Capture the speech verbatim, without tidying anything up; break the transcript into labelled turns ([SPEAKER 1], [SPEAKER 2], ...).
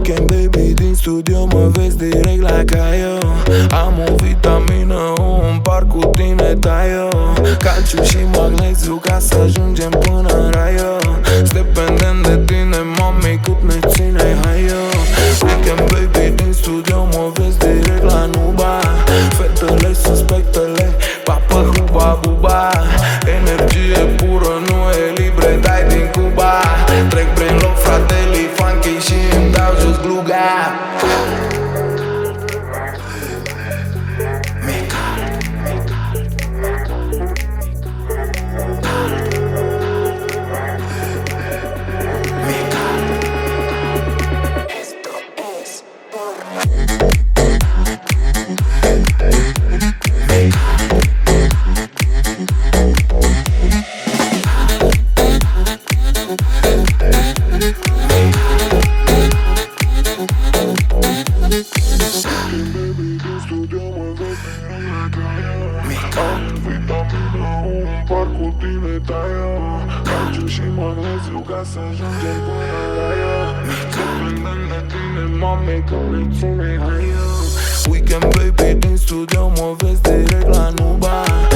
[SPEAKER 1] Weekend baby din studio, mă vezi direct la Caio. Am o vitamină, un par cu tine taio. Calciu și magneziu ca să ajungem până în raio. Dependent de tine, mami, cât ne ține haio. Weekend baby din studio, mă vezi direct la Nuba. Fetele suspectele, papă huba buba. Energie pură, nu e libre, dai din Cuba. Trec prin loc, fratele, funky și îmi dau jos gluga. Par cu tine taio. Calciu și magneziu ca să ajungem până la raio. Dependent de tine, mami, că ne ține haio. Weekend baby din studio, mă vezi direct la Nuba.